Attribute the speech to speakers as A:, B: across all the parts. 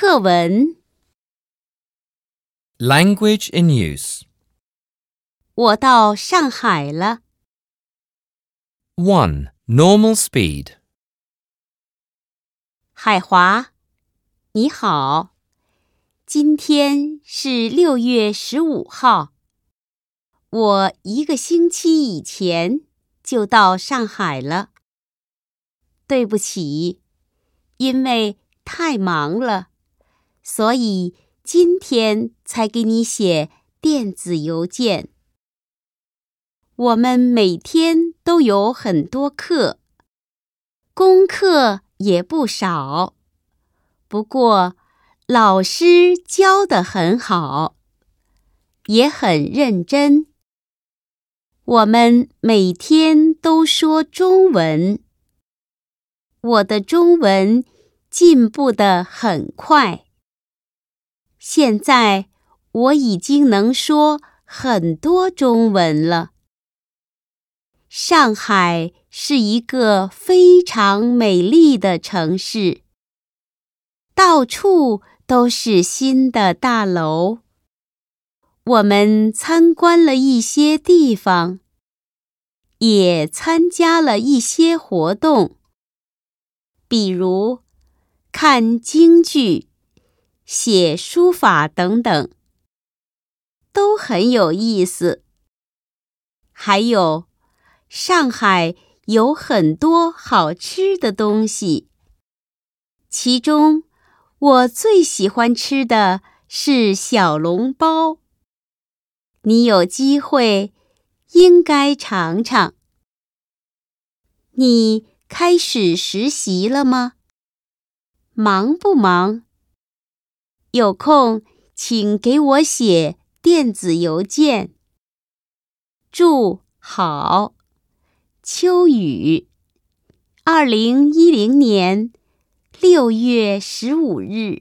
A: 课文。
B: Language in use.
A: 我到上海了。
B: 1. Normal speed.
A: 海华，你好，今天是6月15号。我1个星期以前就到上海了。对不起，因为太忙了，所以今天才给你写电子邮件。我们每天都有很多课，功课也不少，不过老师教得很好，也很认真。我们每天都说中文，我的中文进步得很快。现在我已经能说很多中文了。上海是一个非常美丽的城市，到处都是新的大楼。我们参观了一些地方，也参加了一些活动，比如看京剧、写书法等等，都很有意思。还有，上海有很多好吃的东西，其中我最喜欢吃的是小笼包。你有机会应该尝尝。你开始实习了吗？忙不忙？有空请给我写电子邮件。祝好，秋雨，2010年6月15日。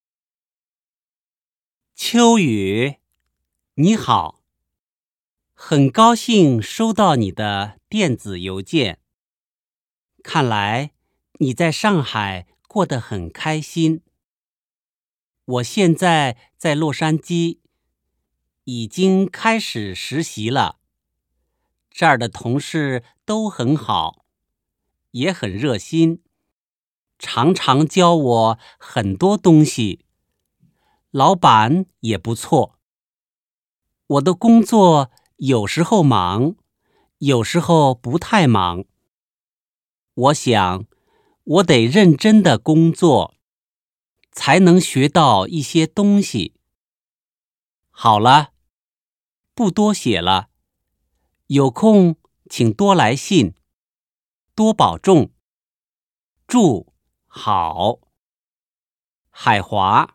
C: 秋雨，你好，很高兴收到你的电子邮件。看来你在上海过得很开心。我现在在洛杉矶，已经开始实习了。这儿的同事都很好，也很热心，常常教我很多东西。老板也不错。我的工作有时候忙，有时候不太忙。我想，我得认真的工作，才能学到一些东西。好了，不多写了，有空请多来信，多保重。祝好。海华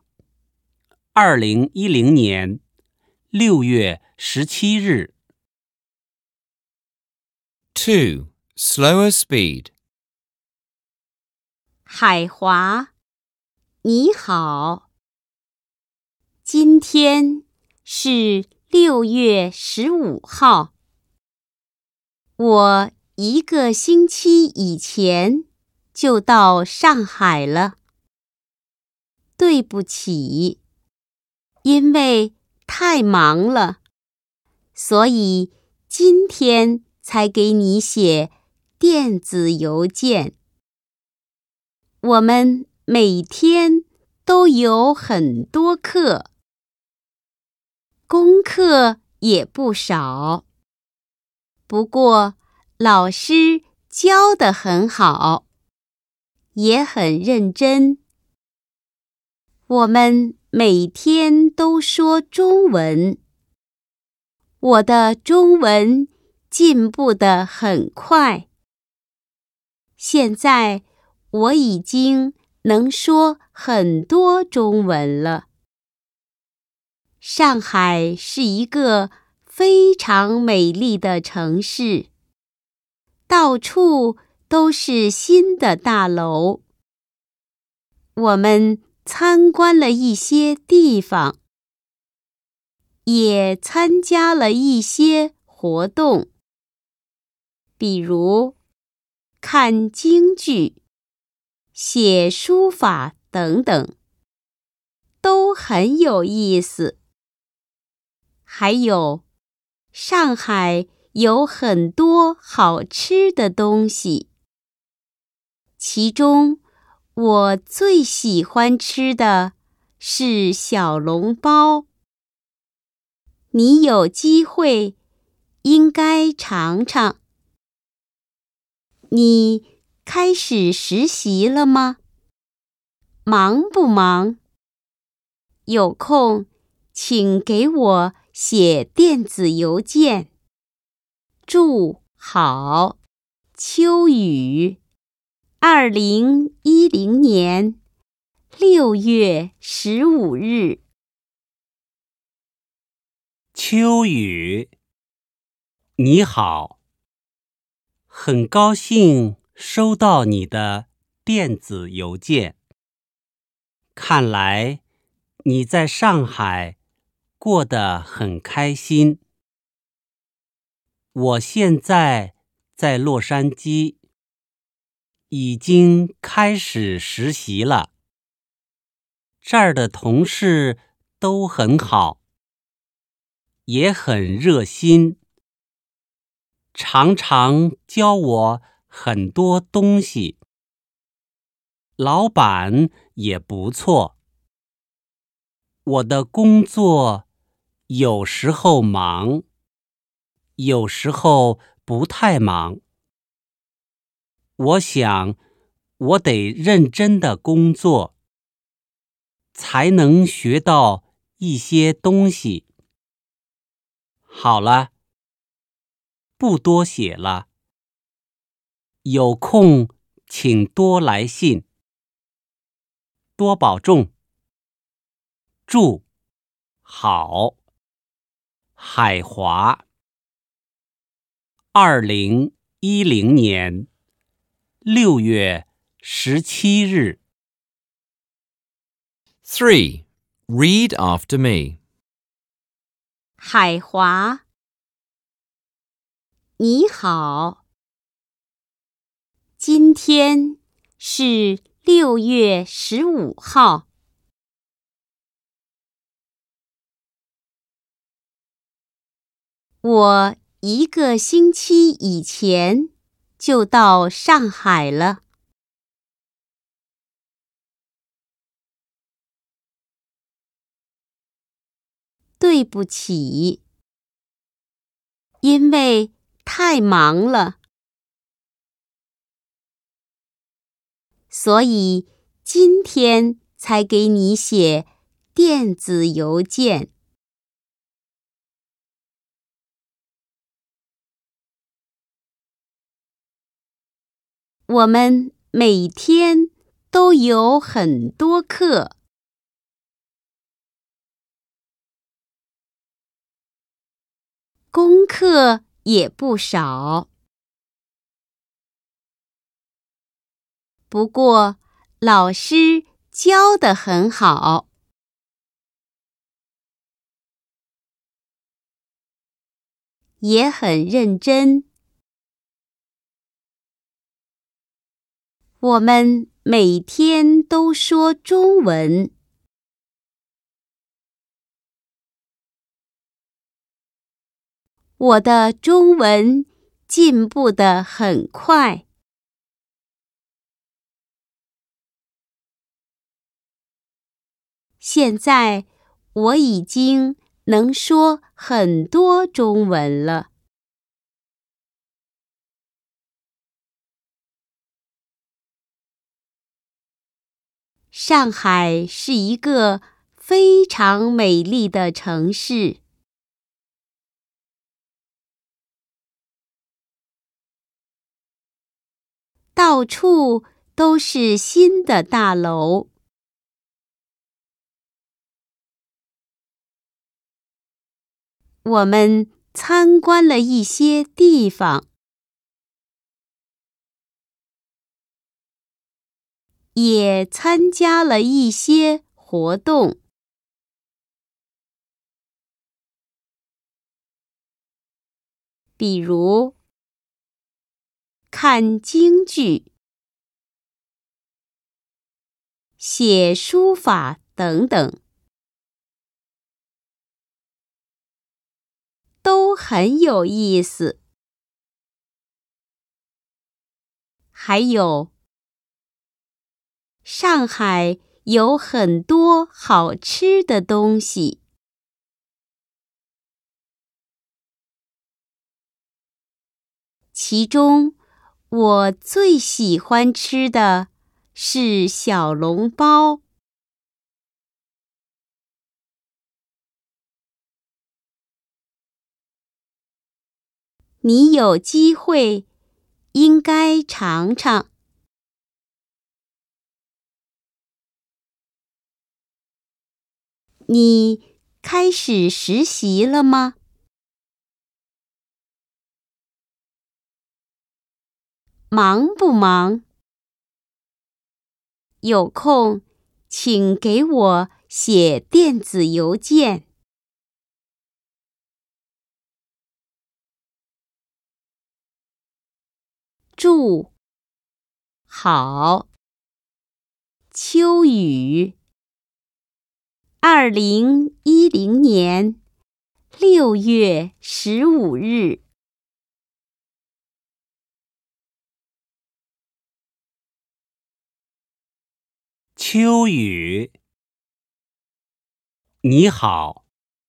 C: ，2010年6月17日。
B: 2. Slower speed.
A: 海华，你好，今天是6月15号。我1个星期以前就到上海了。对不起，因为太忙了，所以今天才给你写电子邮件。我们每天都有很多课，功课也不少，不过老师教得很好，也很认真。我们每天都说中文，我的中文进步得很快。现在我已经能说很多中文了。上海是一个非常美丽的城市，到处都是新的大楼。我们参观了一些地方，也参加了一些活动，比如看京剧、写书法等等。 都很有意思。还有，上海有很多好吃的东西，其中我最喜欢吃的是小笼包。你有机会应该尝尝。你开始实习了吗？忙不忙？有空请给我写电子邮件。祝好，秋雨，2010年6月15日。
C: 秋雨，你好，很高兴收到你的电子邮件。看来你在上海过得很开心。我现在在洛杉矶，已经开始实习了。这儿的同事都很好，也很热心，常常教我很多东西。老板也不错。我的工作有时候忙，有时候不太忙。我想我得认真的工作，才能学到一些东西。好了，不多写了。有空请多来信。多保重。祝好，海华。2010年6月17日。
B: 3. Read after me.
A: 海华，你好，今天是6月15号。我1个星期以前就到上海了。对不起，因为太忙了，所以今天才给你写电子邮件。我们每天都有很多课，功课也不少。不过，老师教得很好，也很认真。我们每天都说中文。我的中文进步得很快。现在我已经能说很多中文了。上海是一个非常美丽的城市。到处都是新的大楼。我们参观了一些地方，也参加了一些活动。比如看京剧、写书法等等。 都很有意思。还有，上海有很多好吃的东西。其中，我最喜欢吃的是小笼包。你有机会应该尝尝。你开始实习了吗？忙不忙？有空请给我写电子邮件。祝好，秋雨，2010年6月15日。
C: 秋雨，你好，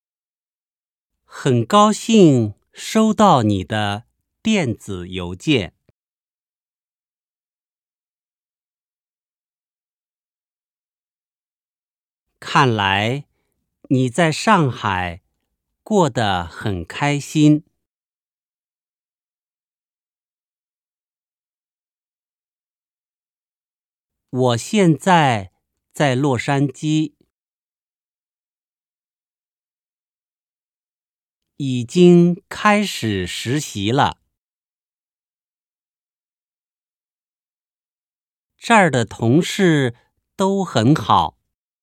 C: 很高兴收到你的电子邮件。看来你在上海过得很开心。我现在在洛杉矶，已经开始实习了。这儿的同事都很好，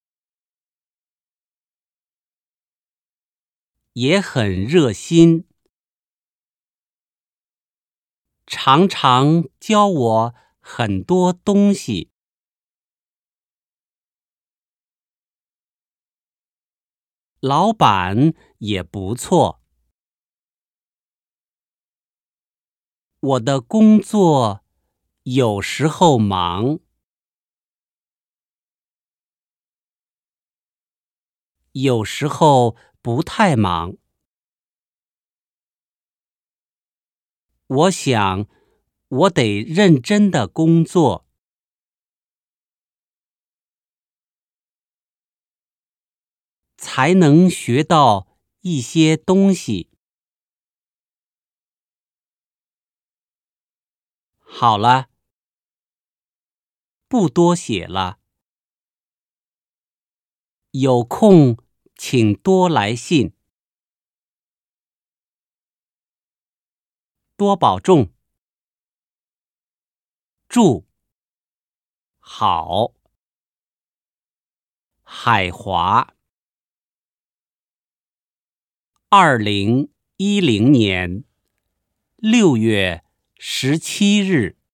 C: 也很热心，常常教我很多东西。老板也不错。我的工作有时候忙，有时候不太忙。我想，我得认真的工作，才能学到一些东西。好了，不多写了。有空请多来信。多保重。祝好。海华，2010年6月17日。